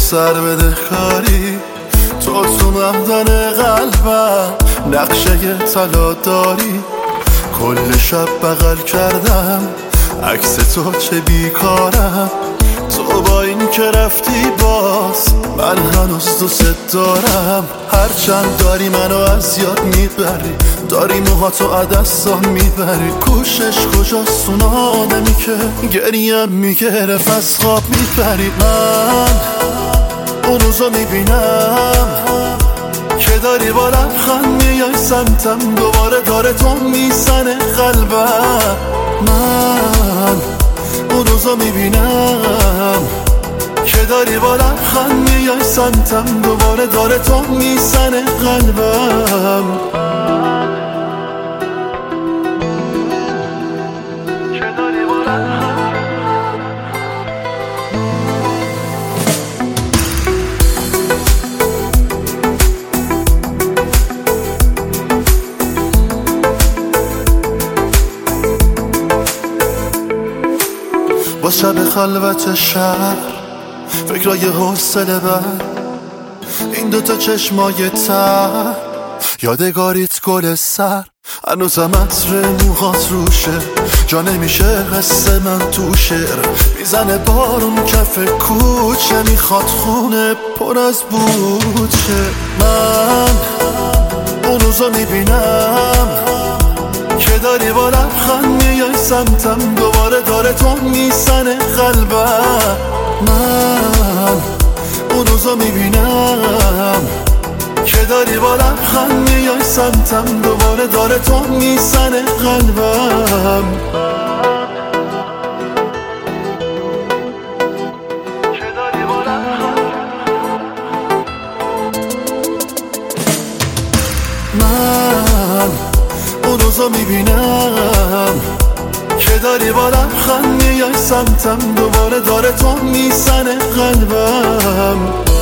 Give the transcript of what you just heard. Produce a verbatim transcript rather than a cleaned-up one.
سر بده کاری، تو تو معدن قلبم نقشه طلا داری. کل شب بغل کردم عکس تو چه بیکارم، تو با این که رفتی باز من هنوز دوست دارم. هرچند داری منو از یاد میبری، داری موهاتو عدستا میبری، کوشش کجاست اون آدمی که گریم میگرف از خواب میبری. من اون روزو میبینم که داری با لبخند میای سمتم، دوباره داره تو میزنه قلبم. من اون روزو میبینم که داری با لبخند میای سمتم، دوباره داره تو میزنه قلبم. با شب خلوت شهر فکرای حوصله بر، این دوتا چشمای تر یادگاریت گل سر، هنوزم عطر موهات روشه، جا نمیشه قصه من تو شعر. میزنه بارون کف کوچه، میخواد خونه پر از بوچه. من اون روزو میبینم که داری با لبخند میای سمتم، دوباره داره تو میزنه قلبم. من اون روزو میبینم که داری با لبخند میای سمتم، دوباره داره تو میزنه قلبم. من اون روزو میبینم که داری با لبخند میای سمتم، دوباره داره تو میزنه قلبم.